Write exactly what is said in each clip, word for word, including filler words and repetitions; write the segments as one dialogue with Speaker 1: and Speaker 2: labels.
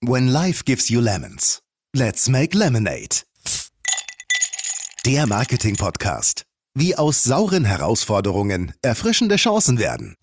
Speaker 1: When life gives you lemons, let's make lemonade. Der Marketing-Podcast. Wie aus sauren Herausforderungen erfrischende Chancen werden.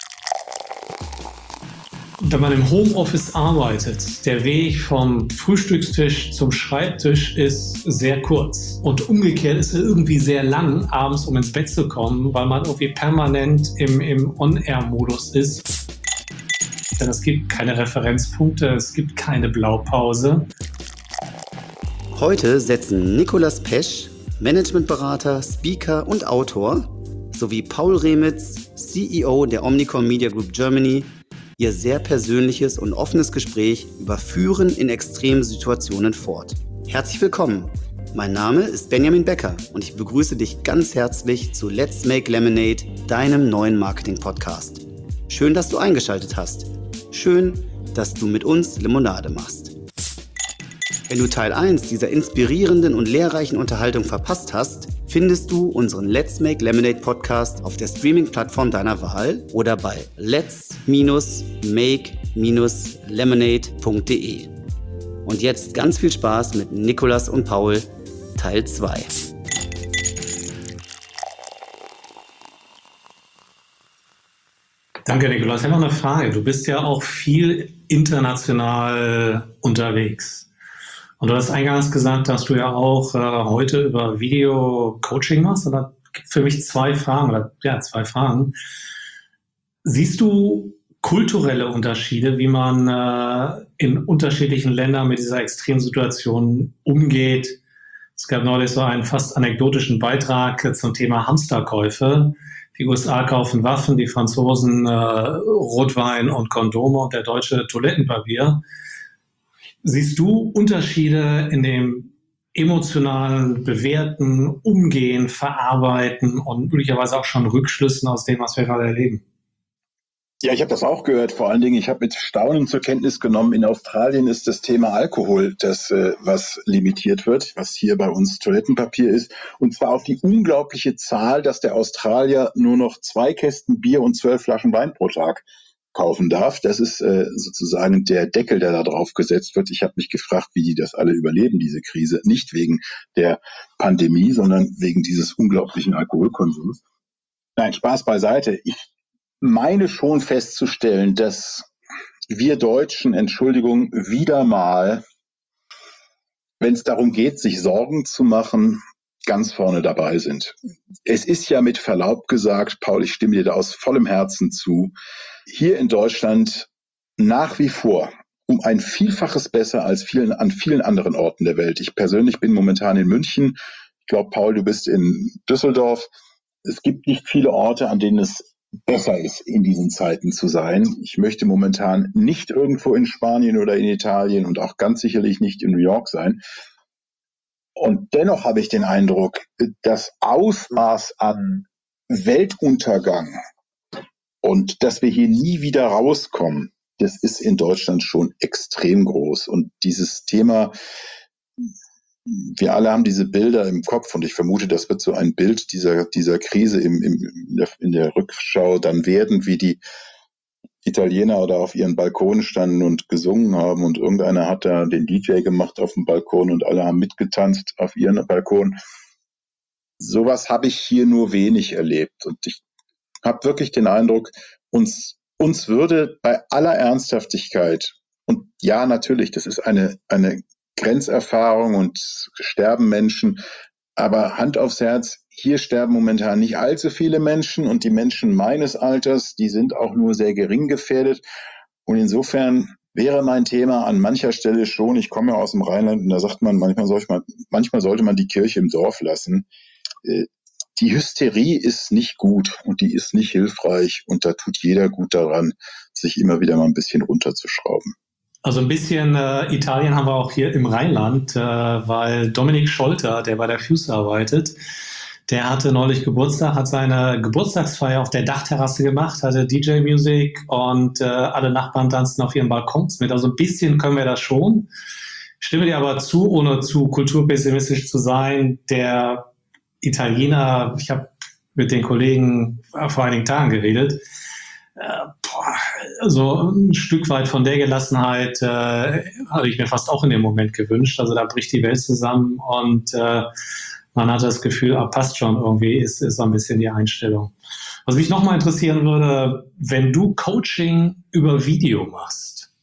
Speaker 2: Wenn man im Homeoffice arbeitet, der Weg vom Frühstückstisch zum Schreibtisch ist sehr kurz. Und umgekehrt ist er irgendwie sehr lang, abends um ins Bett zu kommen, weil man irgendwie permanent im, im On-Air-Modus ist. Denn es gibt keine Referenzpunkte, es gibt keine Blaupause.
Speaker 3: Heute setzen Nicolas Pesch, Managementberater, Speaker und Autor, sowie Paul Remitz, C E O der Omnicom Media Group Germany, ihr sehr persönliches und offenes Gespräch über Führen in extremen Situationen fort. Herzlich willkommen. Mein Name ist Benjamin Becker und ich begrüße dich ganz herzlich zu Let's Make Lemonade, deinem neuen Marketing-Podcast. Schön, dass du eingeschaltet hast. Schön, dass du mit uns Limonade machst. Wenn du Teil eins dieser inspirierenden und lehrreichen Unterhaltung verpasst hast, findest du unseren Let's Make Lemonade Podcast auf der Streaming-Plattform deiner Wahl oder bei lets make lemonade punkt de. Und jetzt ganz viel Spaß mit Nicolas und Paul, Teil zwei.
Speaker 2: Danke, Nicolas. Ich habe noch eine Frage. Du bist ja auch viel international unterwegs. Und du hast eingangs gesagt, dass du ja auch äh, heute über Video-Coaching machst. Und da gibt es für mich zwei Fragen, oder ja, zwei Fragen. Siehst du kulturelle Unterschiede, wie man äh, in unterschiedlichen Ländern mit dieser Extremsituation umgeht? Es gab neulich so einen fast anekdotischen Beitrag zum Thema Hamsterkäufe. Die U S A kaufen Waffen, die Franzosen äh, Rotwein und Kondome und der Deutsche Toilettenpapier. Siehst du Unterschiede in dem emotionalen Bewerten, Umgehen, Verarbeiten und möglicherweise auch schon Rückschlüssen aus dem, was wir gerade erleben?
Speaker 4: Ja, ich habe das auch gehört. Vor allen Dingen, ich habe mit Staunen zur Kenntnis genommen, in Australien ist das Thema Alkohol das, äh, was limitiert wird, was hier bei uns Toilettenpapier ist. Und zwar auf die unglaubliche Zahl, dass der Australier nur noch zwei Kästen Bier und zwölf Flaschen Wein pro Tag kaufen darf. Das ist äh, sozusagen der Deckel, der da drauf gesetzt wird. Ich habe mich gefragt, wie die das alle überleben, diese Krise. Nicht wegen der Pandemie, sondern wegen dieses unglaublichen Alkoholkonsums. Nein, Spaß beiseite. Ich meine schon festzustellen, dass wir Deutschen, Entschuldigung, wieder mal, wenn es darum geht, sich Sorgen zu machen, ganz vorne dabei sind. Es ist ja mit Verlaub gesagt, Paul, ich stimme dir da aus vollem Herzen zu, hier in Deutschland nach wie vor um ein Vielfaches besser als vielen, an vielen anderen Orten der Welt. Ich persönlich bin momentan in München. Ich glaube, Paul, du bist in Düsseldorf. Es gibt nicht viele Orte, an denen es besser ist, in diesen Zeiten zu sein. Ich möchte momentan nicht irgendwo in Spanien oder in Italien und auch ganz sicherlich nicht in New York sein. Und dennoch habe ich den Eindruck, das Ausmaß an Weltuntergang und dass wir hier nie wieder rauskommen, das ist in Deutschland schon extrem groß. Und dieses Thema, wir alle haben diese Bilder im Kopf und ich vermute, das wird so ein Bild dieser, dieser Krise im, im, in, der, in der Rückschau dann werden, wie die Italiener oder auf ihren Balkonen standen und gesungen haben und irgendeiner hat da den D J gemacht auf dem Balkon und alle haben mitgetanzt auf ihren Balkon. Sowas habe ich hier nur wenig erlebt und ich habe wirklich den Eindruck, uns, uns würde bei aller Ernsthaftigkeit, und ja, natürlich, das ist eine, eine Grenzerfahrung und sterben Menschen, aber Hand aufs Herz, hier sterben momentan nicht allzu viele Menschen und die Menschen meines Alters, die sind auch nur sehr gering gefährdet und insofern wäre mein Thema an mancher Stelle schon, ich komme ja aus dem Rheinland und da sagt man, manchmal, soll man, manchmal sollte man die Kirche im Dorf lassen. Die Hysterie ist nicht gut und die ist nicht hilfreich und da tut jeder gut daran, sich immer wieder mal ein bisschen runterzuschrauben.
Speaker 2: Also ein bisschen äh, Italien haben wir auch hier im Rheinland, äh, weil Dominik Scholter, der bei der Fuse arbeitet, der hatte neulich Geburtstag, hat seine Geburtstagsfeier auf der Dachterrasse gemacht, hatte D J-Musik und äh, alle Nachbarn tanzten auf ihren Balkons mit. Also ein bisschen können wir das schon. Ich stimme dir aber zu, ohne zu kulturpessimistisch zu sein, der Italiener, ich habe mit den Kollegen vor einigen Tagen geredet, äh, boah, also ein Stück weit von der Gelassenheit äh, habe ich mir fast auch in dem Moment gewünscht. Also da bricht die Welt zusammen und äh, man hat das Gefühl, ah, passt schon irgendwie, ist, ist so ein bisschen die Einstellung. Was mich nochmal interessieren würde, wenn du Coaching über Video machst,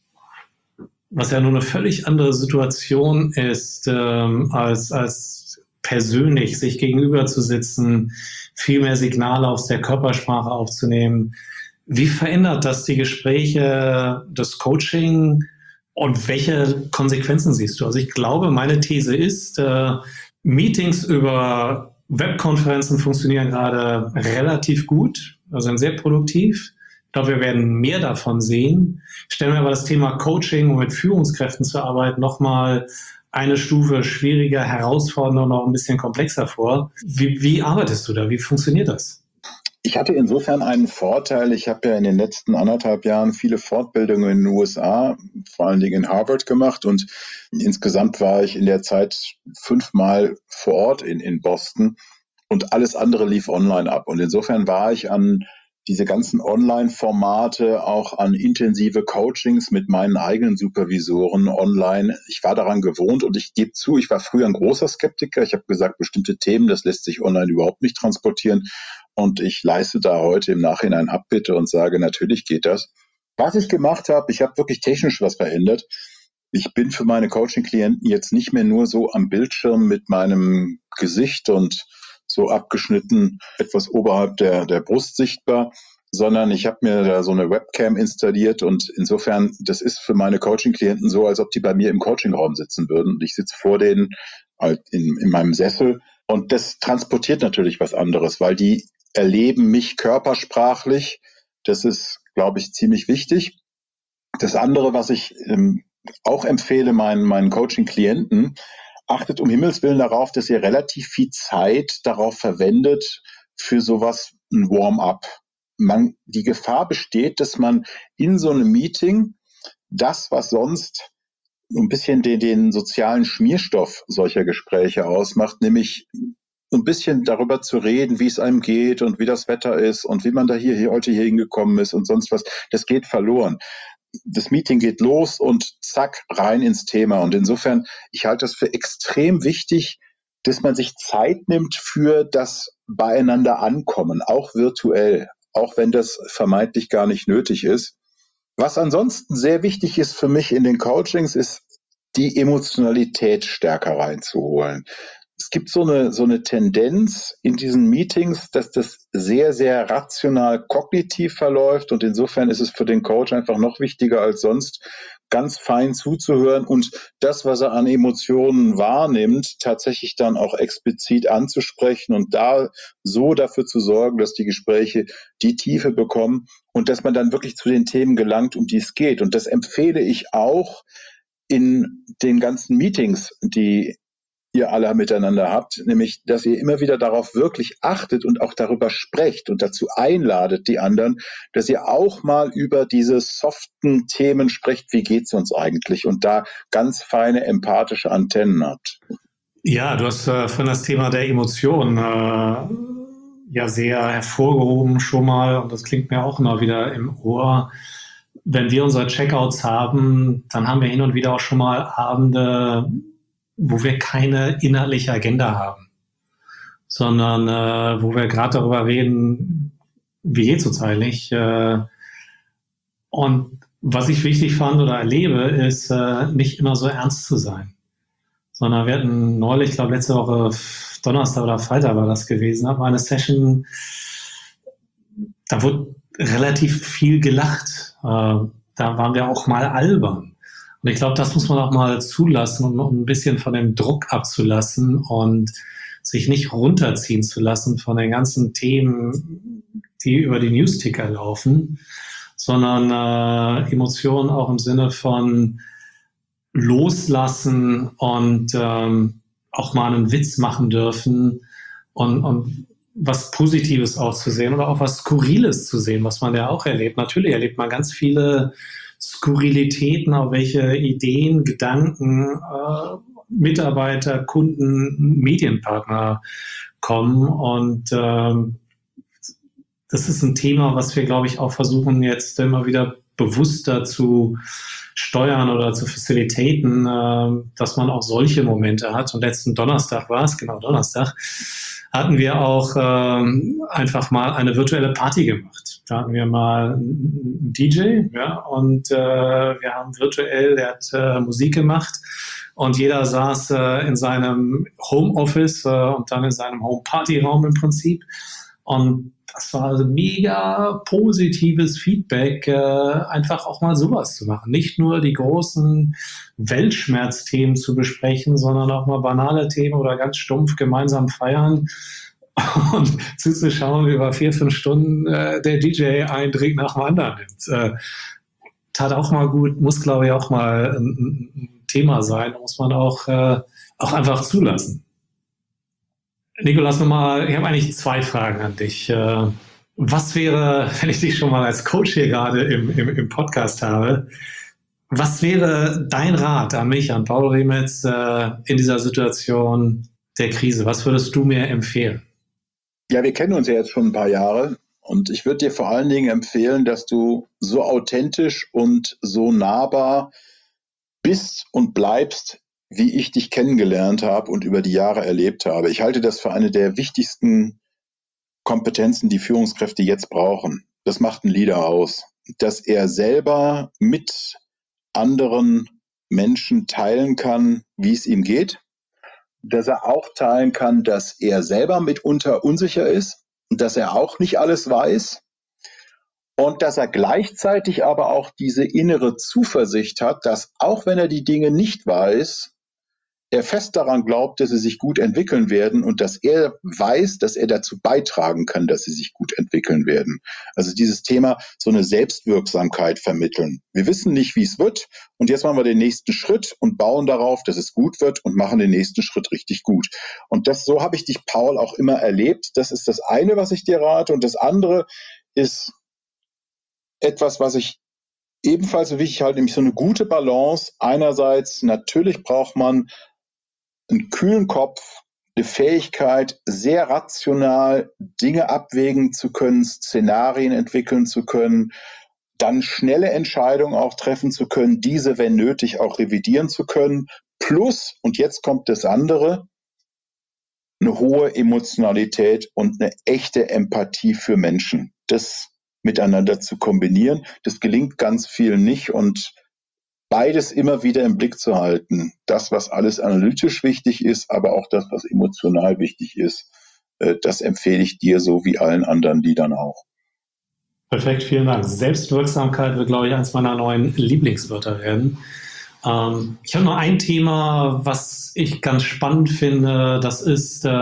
Speaker 2: was ja nur eine völlig andere Situation ist, ähm, als, als persönlich sich gegenüber zu sitzen, viel mehr Signale aus der Körpersprache aufzunehmen. Wie verändert das die Gespräche, das Coaching und welche Konsequenzen siehst du? Also ich glaube, meine These ist, äh, Meetings über Webkonferenzen funktionieren gerade relativ gut, also sind sehr produktiv. Ich glaube, wir werden mehr davon sehen. Stellen wir aber das Thema Coaching, um mit Führungskräften zu arbeiten, nochmal eine Stufe schwieriger, herausfordernder und auch ein bisschen komplexer vor. Wie, wie arbeitest du da? Wie funktioniert das?
Speaker 4: Ich hatte insofern einen Vorteil. Ich habe ja in den letzten anderthalb Jahren viele Fortbildungen in den U S A, vor allen Dingen in Harvard gemacht, und insgesamt war ich in der Zeit fünfmal vor Ort in, in Boston und alles andere lief online ab. Und insofern war ich an diese ganzen Online-Formate, auch an intensive Coachings mit meinen eigenen Supervisoren online. Ich war daran gewohnt und ich gebe zu, ich war früher ein großer Skeptiker. Ich habe gesagt, bestimmte Themen, das lässt sich online überhaupt nicht transportieren. Und ich leiste da heute im Nachhinein Abbitte und sage, natürlich geht das. Was ich gemacht habe, ich habe wirklich technisch was verändert. Ich bin für meine Coaching-Klienten jetzt nicht mehr nur so am Bildschirm mit meinem Gesicht und so abgeschnitten, etwas oberhalb der, der Brust sichtbar, sondern ich habe mir da so eine Webcam installiert und insofern, das ist für meine Coaching-Klienten so, als ob die bei mir im Coachingraum sitzen würden. Und ich sitze vor denen halt in, in meinem Sessel und das transportiert natürlich was anderes, weil die erleben mich körpersprachlich. Das ist, glaube ich, ziemlich wichtig. Das andere, was ich ähm, auch empfehle meinen, meinen Coaching-Klienten, achtet um Himmels Willen darauf, dass ihr relativ viel Zeit darauf verwendet für sowas, ein Warm-up. Man, die Gefahr besteht, dass man in so einem Meeting das, was sonst ein bisschen den, den sozialen Schmierstoff solcher Gespräche ausmacht, nämlich so ein bisschen darüber zu reden, wie es einem geht und wie das Wetter ist und wie man da hier, hier heute hier hingekommen ist und sonst was, das geht verloren. Das Meeting geht los und zack, rein ins Thema. Und insofern, ich halte das für extrem wichtig, dass man sich Zeit nimmt für das Beieinander ankommen, auch virtuell, auch wenn das vermeintlich gar nicht nötig ist. Was ansonsten sehr wichtig ist für mich in den Coachings, ist die Emotionalität stärker reinzuholen. Es gibt so eine, so eine Tendenz in diesen Meetings, dass das sehr, sehr rational kognitiv verläuft und insofern ist es für den Coach einfach noch wichtiger als sonst, ganz fein zuzuhören und das, was er an Emotionen wahrnimmt, tatsächlich dann auch explizit anzusprechen und da so dafür zu sorgen, dass die Gespräche die Tiefe bekommen und dass man dann wirklich zu den Themen gelangt, um die es geht. Und das empfehle ich auch in den ganzen Meetings, die ihr alle miteinander habt, nämlich, dass ihr immer wieder darauf wirklich achtet und auch darüber sprecht und dazu einladet, die anderen, dass ihr auch mal über diese soften Themen sprecht, wie geht's uns eigentlich und da ganz feine empathische Antennen habt.
Speaker 2: Ja, du hast äh, von das Thema der Emotionen äh, ja sehr hervorgehoben schon mal und das klingt mir auch immer wieder im Ohr. Wenn wir unsere Checkouts haben, dann haben wir hin und wieder auch schon mal Abende, wo wir keine inhaltliche Agenda haben, sondern äh, wo wir gerade darüber reden, wie geht's uns eigentlich. Äh, und was ich wichtig fand oder erlebe, ist äh, nicht immer so ernst zu sein, sondern wir hatten neulich, ich glaube letzte Woche Donnerstag oder Freitag war das gewesen, hatten wir eine Session, da wurde relativ viel gelacht. Äh, da waren wir auch mal albern. Und ich glaube, das muss man auch mal zulassen, um, um ein bisschen von dem Druck abzulassen und sich nicht runterziehen zu lassen von den ganzen Themen, die über die Newsticker laufen, sondern äh, Emotionen auch im Sinne von loslassen und ähm, auch mal einen Witz machen dürfen und, und was Positives auch zu sehen oder auch was Skurriles zu sehen, was man ja auch erlebt. Natürlich erlebt man ganz viele Skurrilitäten, auf welche Ideen, Gedanken, äh, Mitarbeiter, Kunden, Medienpartner kommen. Und ähm, das ist ein Thema, was wir, glaube ich, auch versuchen jetzt immer wieder bewusster zu steuern oder zu facilitaten, äh, dass man auch solche Momente hat. Und letzten Donnerstag war es, genau Donnerstag, hatten wir auch ähm, einfach mal eine virtuelle Party gemacht. Da hatten wir mal einen D J, ja, und äh, wir haben virtuell, der hat äh, Musik gemacht und jeder saß äh, in seinem Homeoffice äh, und dann in seinem Home-Party-Raum im Prinzip. Und das war also mega positives Feedback, äh, einfach auch mal sowas zu machen. Nicht nur die großen Weltschmerzthemen zu besprechen, sondern auch mal banale Themen oder ganz stumpf gemeinsam feiern und zuzuschauen, wie über vier, fünf Stunden äh, der D J einen Drink nach dem anderen nimmt. Äh, tat auch mal gut, muss glaube ich auch mal ein, ein Thema sein, muss man auch, äh, auch einfach zulassen. Nikolas, nochmal, ich habe eigentlich zwei Fragen an dich. Was wäre, wenn ich dich schon mal als Coach hier gerade im, im, im Podcast habe, was wäre dein Rat an mich, an Paul Remitz, in dieser Situation der Krise? Was würdest du mir empfehlen?
Speaker 4: Ja, wir kennen uns ja jetzt schon ein paar Jahre und ich würde dir vor allen Dingen empfehlen, dass du so authentisch und so nahbar bist und bleibst, wie ich dich kennengelernt habe und über die Jahre erlebt habe. Ich halte das für eine der wichtigsten Kompetenzen, die Führungskräfte jetzt brauchen. Das macht einen Leader aus, dass er selber mit anderen Menschen teilen kann, wie es ihm geht, dass er auch teilen kann, dass er selber mitunter unsicher ist und dass er auch nicht alles weiß und dass er gleichzeitig aber auch diese innere Zuversicht hat, dass auch wenn er die Dinge nicht weiß, er fest daran glaubt, dass sie sich gut entwickeln werden und dass er weiß, dass er dazu beitragen kann, dass sie sich gut entwickeln werden. Also dieses Thema, so eine Selbstwirksamkeit vermitteln. Wir wissen nicht, wie es wird und jetzt machen wir den nächsten Schritt und bauen darauf, dass es gut wird und machen den nächsten Schritt richtig gut. Und das, so habe ich dich, Paul, auch immer erlebt. Das ist das eine, was ich dir rate. Und das andere ist etwas, was ich ebenfalls so wichtig halte, nämlich so eine gute Balance. Einerseits, natürlich braucht man einen kühlen Kopf, eine Fähigkeit, sehr rational Dinge abwägen zu können, Szenarien entwickeln zu können, dann schnelle Entscheidungen auch treffen zu können, diese, wenn nötig, auch revidieren zu können. Plus, und jetzt kommt das andere, eine hohe Emotionalität und eine echte Empathie für Menschen. Das miteinander zu kombinieren, das gelingt ganz vielen nicht und beides immer wieder im Blick zu halten. Das, was alles analytisch wichtig ist, aber auch das, was emotional wichtig ist, das empfehle ich dir so wie allen anderen Liedern auch.
Speaker 2: Perfekt, vielen Dank. Selbstwirksamkeit wird, glaube ich, eines meiner neuen Lieblingswörter werden. Ähm, ich habe noch ein Thema, was ich ganz spannend finde. Das ist, äh,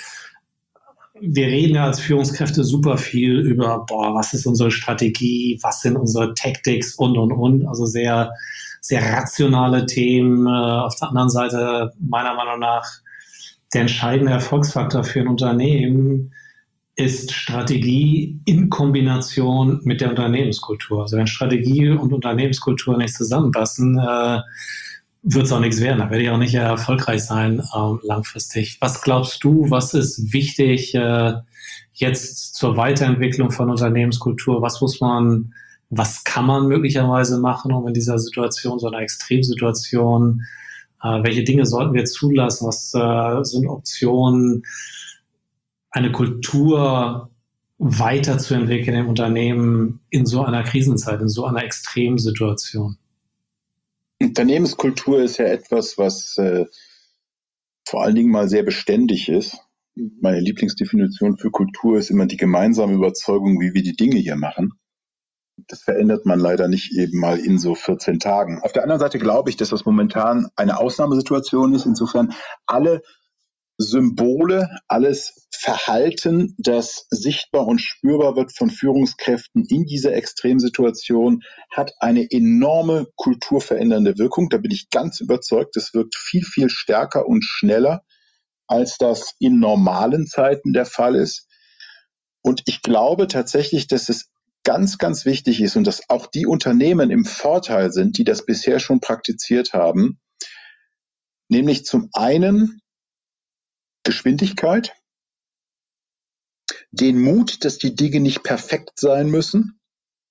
Speaker 2: wir reden ja als Führungskräfte super viel über, boah, was ist unsere Strategie, was sind unsere Tactics und, und, und. Also sehr sehr rationale Themen. Auf der anderen Seite, meiner Meinung nach, der entscheidende Erfolgsfaktor für ein Unternehmen ist Strategie in Kombination mit der Unternehmenskultur. Also wenn Strategie und Unternehmenskultur nicht zusammenpassen, äh, wird es auch nichts werden. Da werde ich auch nicht erfolgreich sein äh, langfristig. Was glaubst du, was ist wichtig äh, jetzt zur Weiterentwicklung von Unternehmenskultur? Was muss man Was kann man möglicherweise machen, um in dieser Situation, so einer Extremsituation, äh, welche Dinge sollten wir zulassen? Was äh, sind Optionen, eine Kultur weiterzuentwickeln im Unternehmen in so einer Krisenzeit, in so einer Extremsituation?
Speaker 4: Unternehmenskultur ist ja etwas, was äh, vor allen Dingen mal sehr beständig ist. Meine Lieblingsdefinition für Kultur ist immer die gemeinsame Überzeugung, wie wir die Dinge hier machen. Das verändert man leider nicht eben mal in so vierzehn Tagen. Auf der anderen Seite glaube ich, dass das momentan eine Ausnahmesituation ist. Insofern alle Symbole, alles Verhalten, das sichtbar und spürbar wird von Führungskräften in dieser Extremsituation, hat eine enorme kulturverändernde Wirkung. Da bin ich ganz überzeugt. Es wirkt viel, viel stärker und schneller, als das in normalen Zeiten der Fall ist. Und ich glaube tatsächlich, dass es ganz, ganz wichtig ist und dass auch die Unternehmen im Vorteil sind, die das bisher schon praktiziert haben, nämlich zum einen Geschwindigkeit, den Mut, dass die Dinge nicht perfekt sein müssen,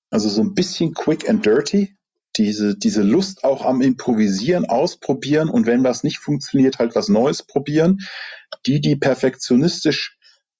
Speaker 4: Also so ein bisschen quick and dirty. Diese, diese Lust auch am Improvisieren, Ausprobieren und wenn was nicht funktioniert, halt was Neues probieren. Die, die perfektionistisch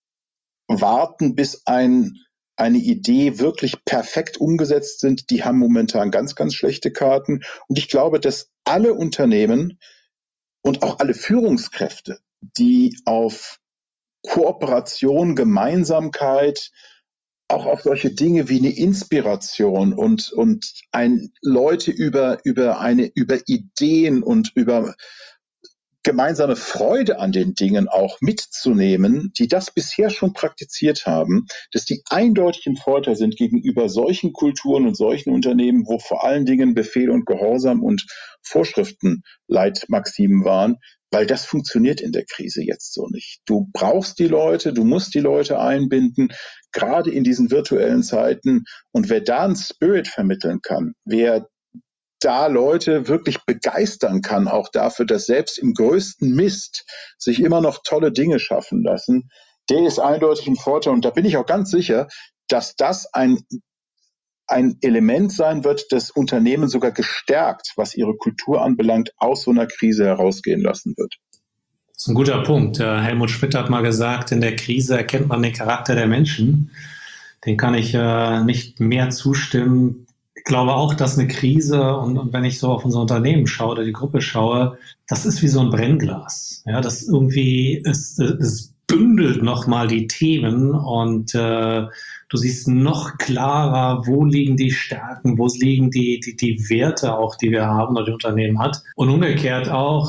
Speaker 4: warten, bis ein, eine Idee wirklich perfekt umgesetzt sind, die haben momentan ganz, ganz schlechte Karten. Und ich glaube, dass alle Unternehmen und auch alle Führungskräfte, die auf Kooperation, Gemeinsamkeit, auch auf solche Dinge wie eine Inspiration und, und ein Leute über, über eine, über Ideen und über gemeinsame Freude an den Dingen auch mitzunehmen, die das bisher schon praktiziert haben, dass die eindeutig im Vorteil sind gegenüber solchen Kulturen und solchen Unternehmen, wo vor allen Dingen Befehl und Gehorsam und Vorschriften Leitmaximen waren, weil das funktioniert in der Krise jetzt so nicht. Du brauchst die Leute, du musst die Leute einbinden, gerade in diesen virtuellen Zeiten. Und wer da einen Spirit vermitteln kann, wer da Leute wirklich begeistern kann, auch dafür, dass selbst im größten Mist sich immer noch tolle Dinge schaffen lassen, der ist eindeutig ein Vorteil. Und da bin ich auch ganz sicher, dass das ein, ein Element sein wird, das Unternehmen sogar gestärkt, was ihre Kultur anbelangt, aus so einer Krise herausgehen lassen wird.
Speaker 2: Das ist ein guter Punkt. Helmut Schmidt hat mal gesagt, in der Krise erkennt man den Charakter der Menschen. Den kann ich äh, nicht mehr zustimmen. Ich glaube auch, dass eine Krise, und, und wenn ich so auf unser Unternehmen schaue oder die Gruppe schaue, das ist wie so ein Brennglas. Ja, das irgendwie, es, es bündelt nochmal die Themen und äh, du siehst noch klarer, wo liegen die Stärken, wo liegen die, die, die Werte auch, die wir haben oder die Unternehmen hat. Und umgekehrt auch,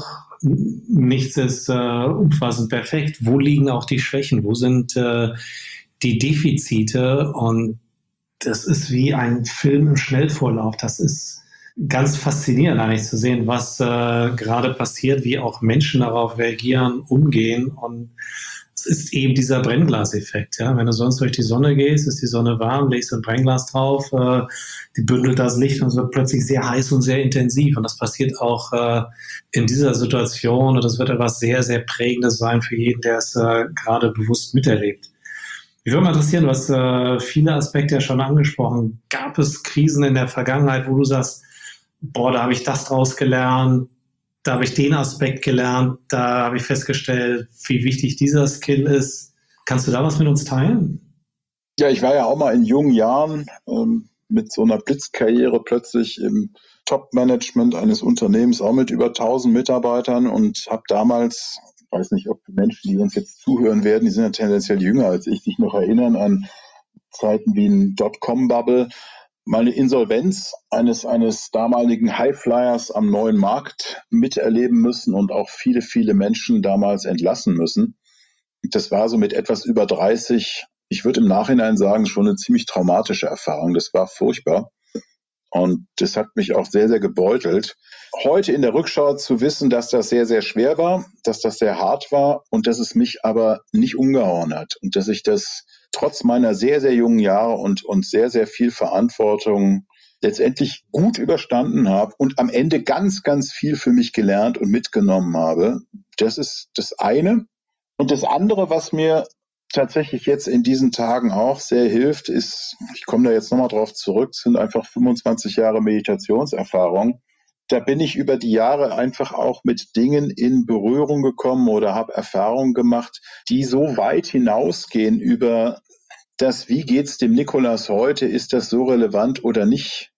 Speaker 2: nichts ist äh, umfassend perfekt. Wo liegen auch die Schwächen? Wo sind äh, die Defizite? Und das ist wie ein Film im Schnellvorlauf. Das ist ganz faszinierend eigentlich zu sehen, was äh, gerade passiert, wie auch Menschen darauf reagieren, umgehen. Und es ist eben dieser Brennglaseffekt. Ja? Wenn du sonst durch die Sonne gehst, ist die Sonne warm, legst ein Brennglas drauf, äh, die bündelt das Licht und es wird plötzlich sehr heiß und sehr intensiv. Und das passiert auch äh, in dieser Situation. Und das wird etwas sehr, sehr Prägendes sein für jeden, der es äh, gerade bewusst miterlebt. Mich würde mal interessieren, du hast äh, viele Aspekte ja schon angesprochen. Gab es Krisen in der Vergangenheit, wo du sagst, boah, da habe ich das draus gelernt, da habe ich den Aspekt gelernt, da habe ich festgestellt, wie wichtig dieser Skill ist. Kannst du da was mit uns teilen?
Speaker 4: Ja, ich war ja auch mal in jungen Jahren ähm, mit so einer Blitzkarriere plötzlich im Top-Management eines Unternehmens, auch mit über tausend Mitarbeitern und habe damals, ich weiß nicht, ob die Menschen, die uns jetzt zuhören werden, die sind ja tendenziell jünger als ich, sich noch erinnern an Zeiten wie ein Dotcom-Bubble, mal eine Insolvenz eines, eines damaligen Highflyers am neuen Markt miterleben müssen und auch viele, viele Menschen damals entlassen müssen. Das war so mit etwas über dreißig, ich würde im Nachhinein sagen, schon eine ziemlich traumatische Erfahrung. Das war furchtbar. Und das hat mich auch sehr, sehr gebeutelt. Heute in der Rückschau zu wissen, dass das sehr, sehr schwer war, dass das sehr hart war und dass es mich aber nicht umgehauen hat und dass ich das trotz meiner sehr, sehr jungen Jahre und, und sehr, sehr viel Verantwortung letztendlich gut überstanden habe und am Ende ganz, ganz viel für mich gelernt und mitgenommen habe. Das ist das eine. Und das andere, was mir tatsächlich jetzt in diesen Tagen auch sehr hilft, ist, ich komme da jetzt nochmal drauf zurück, sind einfach fünfundzwanzig Jahre Meditationserfahrung. Da bin ich über die Jahre einfach auch mit Dingen in Berührung gekommen oder habe Erfahrungen gemacht, die so weit hinausgehen über das, wie geht's dem Nikolas heute, ist das so relevant oder nicht,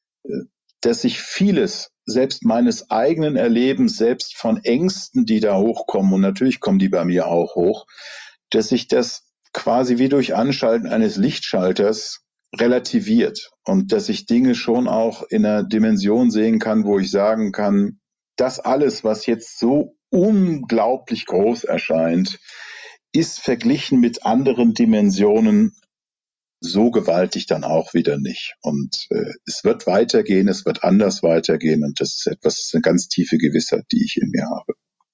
Speaker 4: dass sich vieles, selbst meines eigenen Erlebens, selbst von Ängsten, die da hochkommen, und natürlich kommen die bei mir auch hoch, dass sich das quasi wie durch Anschalten eines Lichtschalters relativiert und dass ich Dinge schon auch in einer Dimension sehen kann, wo ich sagen kann, das alles, was jetzt so unglaublich groß erscheint, ist verglichen mit anderen Dimensionen so gewaltig dann auch wieder nicht. Und äh, es wird weitergehen, es wird anders weitergehen und das ist etwas, das ist eine ganz tiefe Gewissheit, die ich in mir habe.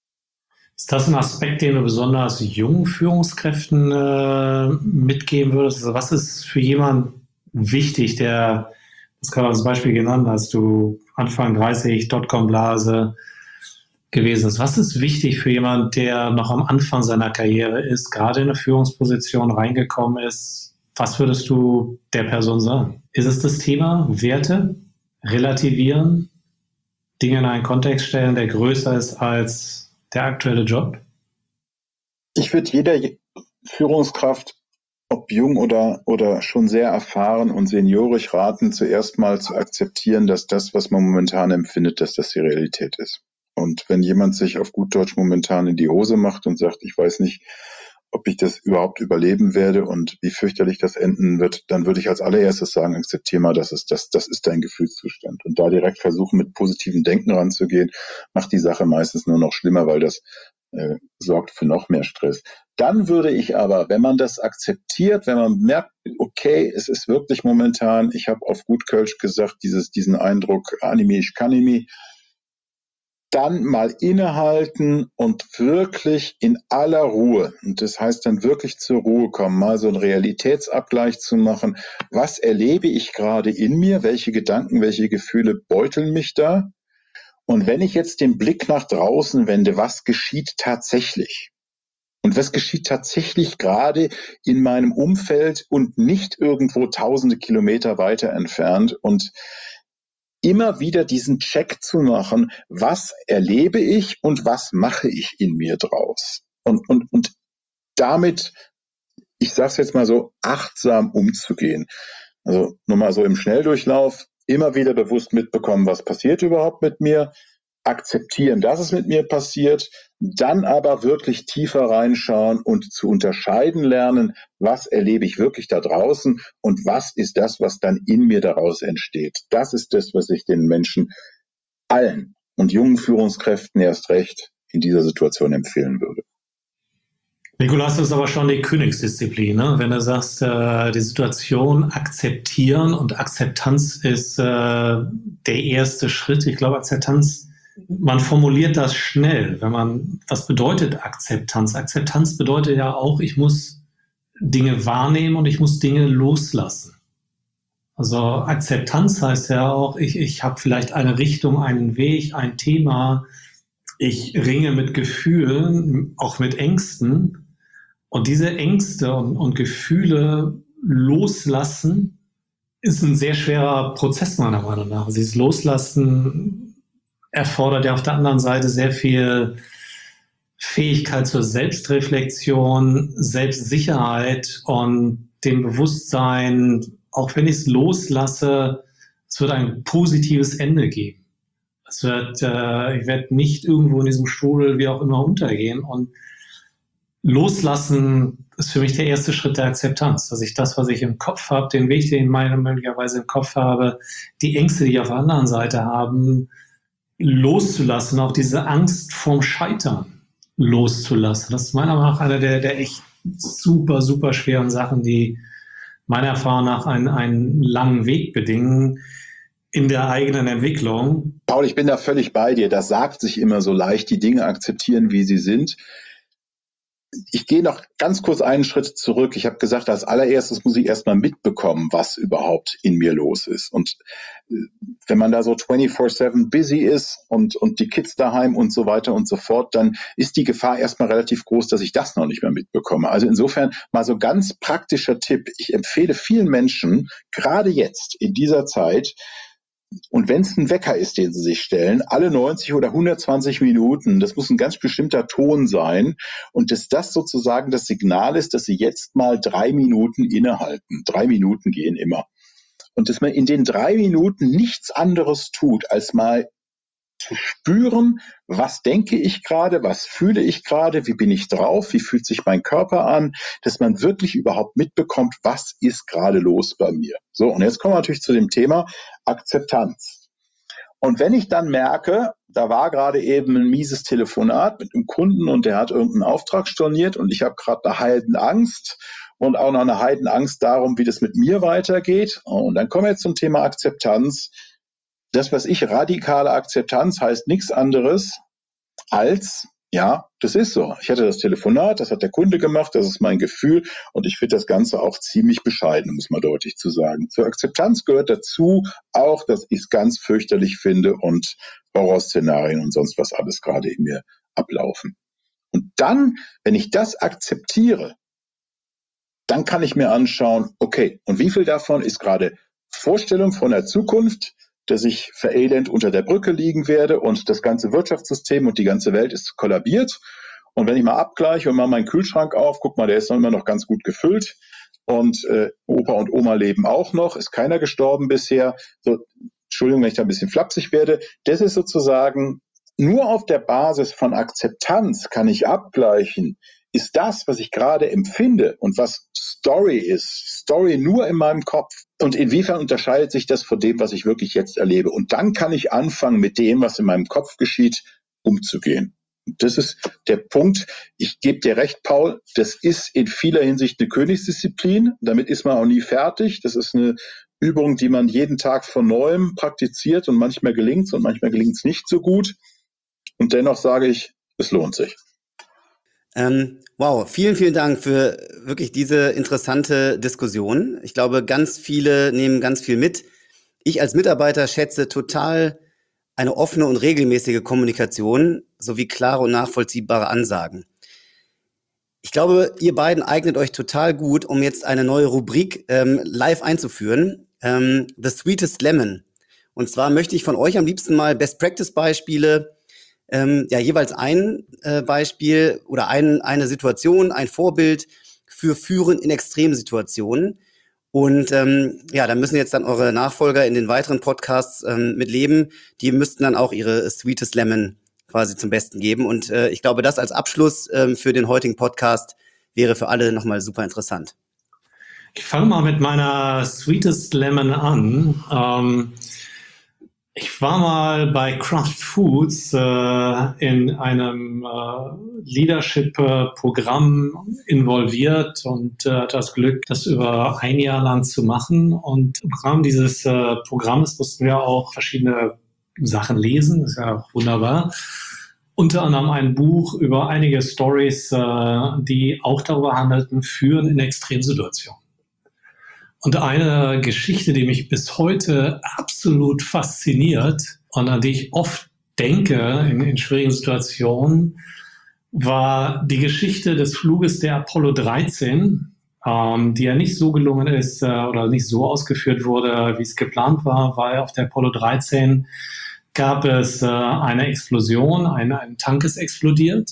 Speaker 2: Ist das ein Aspekt, den du besonders jungen Führungskräften äh, mitgeben würdest? Also was ist für jemanden wichtig, der, das gerade als Beispiel genannt hast, du Anfang dreißig, Dotcom-Blase gewesen ist. Was ist wichtig für jemanden, der noch am Anfang seiner Karriere ist, gerade in eine Führungsposition reingekommen ist? Was würdest du der Person sagen? Ist es das Thema Werte, relativieren, Dinge in einen Kontext stellen, der größer ist als der aktuelle Job?
Speaker 4: Ich würde jeder Führungskraft, ob jung oder, oder schon sehr erfahren und seniorisch raten, zuerst mal zu akzeptieren, dass das, was man momentan empfindet, dass das die Realität ist. Und wenn jemand sich auf gut Deutsch momentan in die Hose macht und sagt, ich weiß nicht, ob ich das überhaupt überleben werde und wie fürchterlich das enden wird, dann würde ich als allererstes sagen, akzeptiere mal, das ist, das, das ist dein Gefühlszustand. Und da direkt versuchen, mit positivem Denken ranzugehen, macht die Sache meistens nur noch schlimmer, weil das äh, sorgt für noch mehr Stress. Dann würde ich aber, wenn man das akzeptiert, wenn man merkt, okay, es ist wirklich momentan, ich habe auf gut Kölsch gesagt, dieses, diesen Eindruck, Anime, ich kann Anime, dann mal innehalten und wirklich in aller Ruhe, und das heißt dann wirklich zur Ruhe kommen, mal so einen Realitätsabgleich zu machen. Was erlebe ich gerade in mir? Welche Gedanken, welche Gefühle beuteln mich da? Und wenn ich jetzt den Blick nach draußen wende, was geschieht tatsächlich? Und was geschieht tatsächlich gerade in meinem Umfeld und nicht irgendwo tausende Kilometer weiter entfernt? Und immer wieder diesen Check zu machen, was erlebe ich und was mache ich in mir draus? Und, und, und damit, ich sage es jetzt mal so, achtsam umzugehen. Also nur mal so im Schnelldurchlauf, immer wieder bewusst mitbekommen, was passiert überhaupt mit mir, akzeptieren, dass es mit mir passiert, dann aber wirklich tiefer reinschauen und zu unterscheiden lernen, was erlebe ich wirklich da draußen und was ist das, was dann in mir daraus entsteht. Das ist das, was ich den Menschen, allen und jungen Führungskräften erst recht in dieser Situation empfehlen würde.
Speaker 2: Nikolaus, das ist aber schon die Königsdisziplin, ne? Wenn du sagst, äh, die Situation akzeptieren, und Akzeptanz ist äh, der erste Schritt. Ich glaube, Akzeptanz, man formuliert das schnell, wenn man, was bedeutet Akzeptanz? Akzeptanz bedeutet ja auch, ich muss Dinge wahrnehmen und ich muss Dinge loslassen. Also Akzeptanz heißt ja auch, ich, ich habe vielleicht eine Richtung, einen Weg, ein Thema, ich ringe mit Gefühlen, auch mit Ängsten. Und diese Ängste und, und Gefühle loslassen ist ein sehr schwerer Prozess meiner Meinung nach. Dieses Loslassen erfordert ja auf der anderen Seite sehr viel Fähigkeit zur Selbstreflexion, Selbstsicherheit und dem Bewusstsein, auch wenn ich es loslasse, es wird ein positives Ende geben. Es wird, äh, ich werde nicht irgendwo in diesem Strudel wie auch immer untergehen. Und Loslassen ist für mich der erste Schritt der Akzeptanz, dass ich das, was ich im Kopf habe, den Weg, den ich möglicherweise im Kopf habe, die Ängste, die ich auf der anderen Seite habe, loszulassen, auch diese Angst vorm Scheitern loszulassen. Das ist meiner Meinung nach eine der, der echt super, super schweren Sachen, die meiner Erfahrung nach einen, einen langen Weg bedingen in der eigenen Entwicklung.
Speaker 4: Paul, ich bin da völlig bei dir. Das sagt sich immer so leicht, die Dinge akzeptieren, wie sie sind. Ich gehe noch ganz kurz einen Schritt zurück. Ich habe gesagt, als allererstes muss ich erstmal mitbekommen, was überhaupt in mir los ist. Und wenn man da so vierundzwanzig sieben busy ist und, und die Kids daheim und so weiter und so fort, dann ist die Gefahr erstmal relativ groß, dass ich das noch nicht mehr mitbekomme. Also insofern mal so ganz praktischer Tipp. Ich empfehle vielen Menschen, gerade jetzt in dieser Zeit, und wenn es ein Wecker ist, den sie sich stellen, alle neunzig oder hundertzwanzig Minuten, das muss ein ganz bestimmter Ton sein, und dass das sozusagen das Signal ist, dass sie jetzt mal drei Minuten innehalten. Drei Minuten gehen immer. Und dass man in den drei Minuten nichts anderes tut, als mal zu spüren, was denke ich gerade, was fühle ich gerade, wie bin ich drauf, wie fühlt sich mein Körper an, dass man wirklich überhaupt mitbekommt, was ist gerade los bei mir. So, und jetzt kommen wir natürlich zu dem Thema Akzeptanz. Und wenn ich dann merke, da war gerade eben ein mieses Telefonat mit einem Kunden und der hat irgendeinen Auftrag storniert und ich habe gerade eine Heidenangst und auch noch eine Heidenangst darum, wie das mit mir weitergeht. Und dann kommen wir jetzt zum Thema Akzeptanz. Das, was ich radikale Akzeptanz heißt nichts anderes als, ja, das ist so. Ich hatte das Telefonat, das hat der Kunde gemacht, das ist mein Gefühl und ich finde das Ganze auch ziemlich bescheiden, muss man deutlich zu sagen. Zur Akzeptanz gehört dazu auch, dass ich es ganz fürchterlich finde und Horrorszenarien und sonst was alles gerade in mir ablaufen. Und dann, wenn ich das akzeptiere, dann kann ich mir anschauen, okay, und wie viel davon ist gerade Vorstellung von der Zukunft, dass ich verelend unter der Brücke liegen werde und das ganze Wirtschaftssystem und die ganze Welt ist kollabiert. Und wenn ich mal abgleiche und mal meinen Kühlschrank auf, guck mal, der ist noch immer noch ganz gut gefüllt und äh, Opa und Oma leben auch noch, ist keiner gestorben bisher. So, Entschuldigung, wenn ich da ein bisschen flapsig werde. Das ist sozusagen nur auf der Basis von Akzeptanz kann ich abgleichen, ist das, was ich gerade empfinde und was Story ist, Story nur in meinem Kopf. Und inwiefern unterscheidet sich das von dem, was ich wirklich jetzt erlebe? Und dann kann ich anfangen, mit dem, was in meinem Kopf geschieht, umzugehen. Und das ist der Punkt. Ich gebe dir recht, Paul, das ist in vieler Hinsicht eine Königsdisziplin. Damit ist man auch nie fertig. Das ist eine Übung, die man jeden Tag von Neuem praktiziert und manchmal gelingt es und manchmal gelingt es nicht so gut. Und dennoch sage ich, es lohnt sich.
Speaker 3: Ähm, wow, vielen, vielen Dank für wirklich diese interessante Diskussion. Ich glaube, ganz viele nehmen ganz viel mit. Ich als Mitarbeiter schätze total eine offene und regelmäßige Kommunikation sowie klare und nachvollziehbare Ansagen. Ich glaube, ihr beiden eignet euch total gut, um jetzt eine neue Rubrik ähm, live einzuführen. Ähm, The Sweetest Lemon. Und zwar möchte ich von euch am liebsten mal Best-Practice-Beispiele Ähm, ja, jeweils ein äh, Beispiel oder ein, eine Situation, ein Vorbild für Führen in Extremsituationen. Und ähm, ja, da müssen jetzt dann eure Nachfolger in den weiteren Podcasts ähm, mit leben. Die müssten dann auch ihre Sweetest Lemon quasi zum Besten geben. Und äh, ich glaube, das als Abschluss ähm, für den heutigen Podcast wäre für alle nochmal super interessant.
Speaker 2: Ich fange mal mit meiner Sweetest Lemon an. Ähm Ich war mal bei Kraft Foods äh, in einem äh, Leadership-Programm involviert und äh, hatte das Glück, das über ein Jahr lang zu machen. Und im Rahmen dieses äh, Programms mussten wir auch verschiedene Sachen lesen. Das ist ja wunderbar. Unter anderem ein Buch über einige Stories, äh, die auch darüber handelten, Führen in Extremsituationen. Und eine Geschichte, die mich bis heute absolut fasziniert und an die ich oft denke in, in schwierigen Situationen, war die Geschichte des Fluges der Apollo dreizehn, ähm, die ja nicht so gelungen ist äh, oder nicht so ausgeführt wurde, wie es geplant war, weil auf der Apollo dreizehn gab es äh, eine Explosion, ein, ein Tank ist explodiert.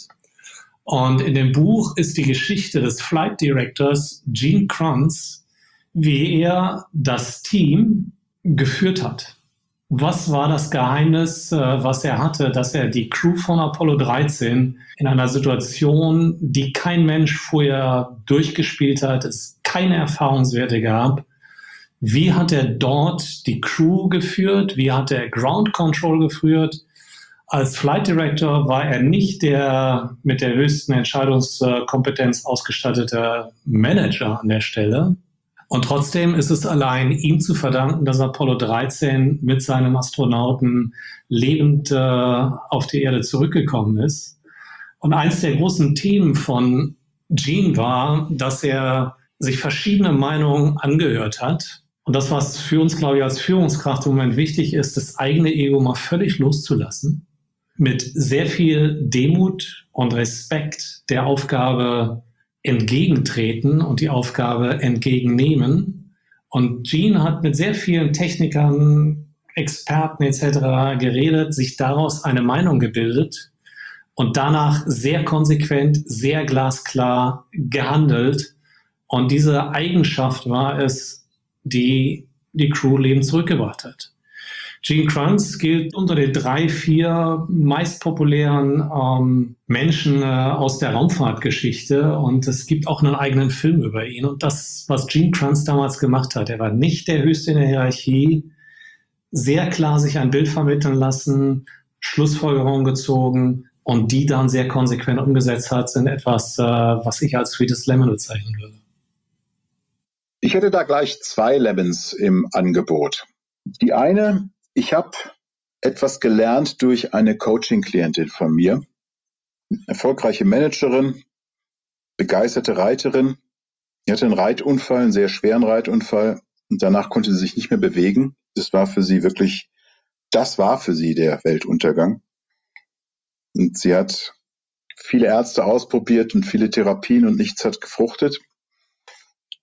Speaker 2: Und in dem Buch ist die Geschichte des Flight Directors Gene Kranz, wie er das Team geführt hat. Was war das Geheimnis, was er hatte, dass er die Crew von Apollo dreizehn in einer Situation, die kein Mensch vorher durchgespielt hat, es keine Erfahrungswerte gab, wie hat er dort die Crew geführt, wie hat er Ground Control geführt? Als Flight Director war er nicht der mit der höchsten Entscheidungskompetenz ausgestattete Manager an der Stelle. Und trotzdem ist es allein ihm zu verdanken, dass Apollo dreizehn mit seinen Astronauten lebend äh, auf die Erde zurückgekommen ist. Und eins der großen Themen von Gene war, dass er sich verschiedene Meinungen angehört hat. Und das, was für uns, glaube ich, als Führungskraft im Moment wichtig ist, das eigene Ego mal völlig loszulassen. Mit sehr viel Demut und Respekt der Aufgabe entgegentreten und die Aufgabe entgegennehmen. Und Gene hat mit sehr vielen Technikern, Experten et cetera geredet, sich daraus eine Meinung gebildet und danach sehr konsequent, sehr glasklar gehandelt. Und diese Eigenschaft war es, die die Crew lebend zurückgebracht hat. Gene Kranz gilt unter den drei, vier meistpopulären ähm, Menschen äh, aus der Raumfahrtgeschichte und es gibt auch einen eigenen Film über ihn. Und das, was Gene Kranz damals gemacht hat, er war nicht der Höchste in der Hierarchie, sehr klar sich ein Bild vermitteln lassen, Schlussfolgerungen gezogen und die dann sehr konsequent umgesetzt hat, sind etwas, äh, was ich als Sweetest Lemon bezeichnen würde.
Speaker 4: Ich hätte da gleich zwei Lemons im Angebot. Die eine: Ich habe etwas gelernt durch eine Coaching-Klientin von mir, erfolgreiche Managerin, begeisterte Reiterin. Die hatte einen Reitunfall, einen sehr schweren Reitunfall und danach konnte sie sich nicht mehr bewegen. Das war für sie wirklich, das war für sie der Weltuntergang. Und sie hat viele Ärzte ausprobiert und viele Therapien und nichts hat gefruchtet.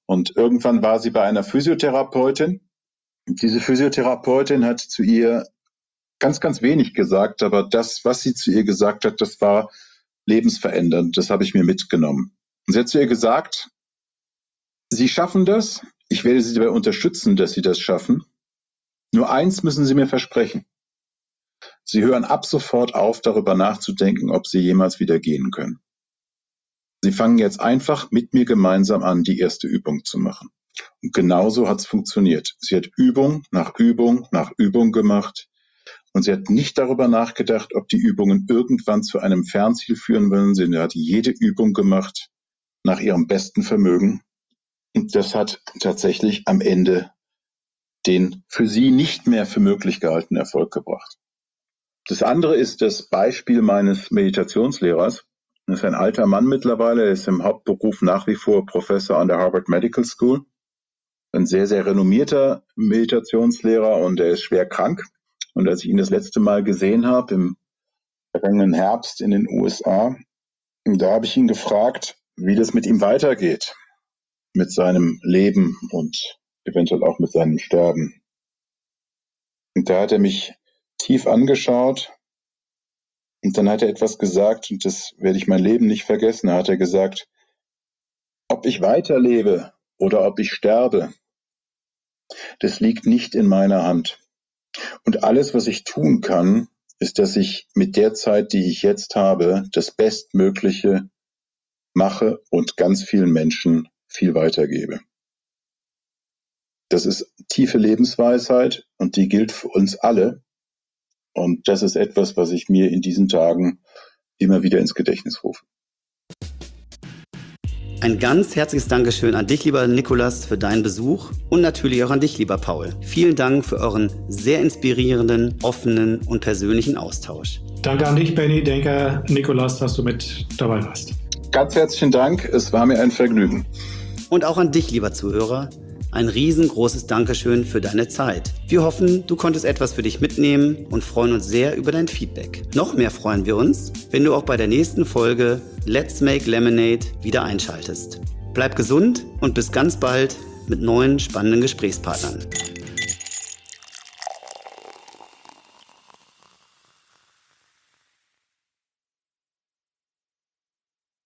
Speaker 4: Und irgendwann war sie bei einer Physiotherapeutin. Und diese Physiotherapeutin hat zu ihr ganz, ganz wenig gesagt, aber das, was sie zu ihr gesagt hat, das war lebensverändernd. Das habe ich mir mitgenommen. Und sie hat zu ihr gesagt, Sie schaffen das, ich werde Sie dabei unterstützen, dass Sie das schaffen. Nur eins müssen Sie mir versprechen. Sie hören ab sofort auf, darüber nachzudenken, ob Sie jemals wieder gehen können. Sie fangen jetzt einfach mit mir gemeinsam an, die erste Übung zu machen. Und genauso hat es funktioniert. Sie hat Übung nach Übung nach Übung gemacht und sie hat nicht darüber nachgedacht, ob die Übungen irgendwann zu einem Fernziel führen würden. Sie hat jede Übung gemacht nach ihrem besten Vermögen. Und das hat tatsächlich am Ende den für sie nicht mehr für möglich gehaltenen Erfolg gebracht. Das andere ist das Beispiel meines Meditationslehrers. Das ist ein alter Mann mittlerweile, er ist im Hauptberuf nach wie vor Professor an der Harvard Medical School. Ein sehr, sehr renommierter Meditationslehrer und er ist schwer krank. Und als ich ihn das letzte Mal gesehen habe, im vergangenen Herbst in den U S A, da habe ich ihn gefragt, wie das mit ihm weitergeht. Mit seinem Leben und eventuell auch mit seinem Sterben. Und da hat er mich tief angeschaut und dann hat er etwas gesagt und das werde ich mein Leben nicht vergessen. Da hat er gesagt, ob ich weiterlebe oder ob ich sterbe, das liegt nicht in meiner Hand. Und alles, was ich tun kann, ist, dass ich mit der Zeit, die ich jetzt habe, das Bestmögliche mache und ganz vielen Menschen viel weitergebe. Das ist tiefe Lebensweisheit und die gilt für uns alle. Und das ist etwas, was ich mir in diesen Tagen immer wieder ins Gedächtnis rufe.
Speaker 3: Ein ganz herzliches Dankeschön an dich, lieber Nikolas, für deinen Besuch und natürlich auch an dich, lieber Paul. Vielen Dank für euren sehr inspirierenden, offenen und persönlichen Austausch.
Speaker 2: Danke an dich, Benny. Danke, Nikolas, dass du mit dabei warst.
Speaker 4: Ganz herzlichen Dank. Es war mir ein Vergnügen.
Speaker 3: Und auch an dich, lieber Zuhörer, ein riesengroßes Dankeschön für deine Zeit. Wir hoffen, du konntest etwas für dich mitnehmen und freuen uns sehr über dein Feedback. Noch mehr freuen wir uns, wenn du auch bei der nächsten Folge Let's Make Lemonade wieder einschaltest. Bleib gesund und bis ganz bald mit neuen spannenden Gesprächspartnern.